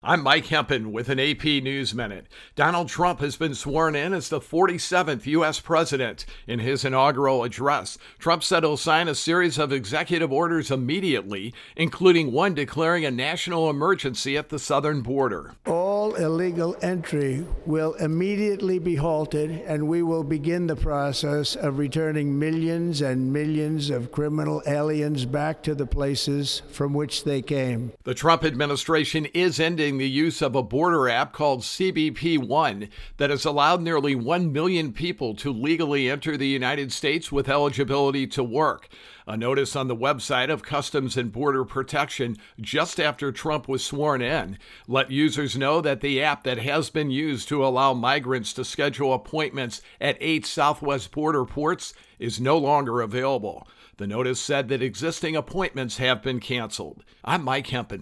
I'm Mike Hempen with an AP News Minute. Donald Trump has been sworn in as the 47th U.S. president. In his inaugural address, Trump said he'll sign a series of executive orders immediately, including one declaring a national emergency at the southern border. All illegal entry will immediately be halted, and we will begin the process of returning millions and millions of criminal aliens back to the places from which they came. The Trump administration is ending the use of a border app called CBP One that has allowed nearly 1 million people to legally enter the United States with eligibility to work. A notice on the website of Customs and Border Protection just after Trump was sworn in let users know that the app that has been used to allow migrants to schedule appointments at 8 southwest border ports is no longer available. The notice said that existing appointments have been canceled. I'm Mike Hempen.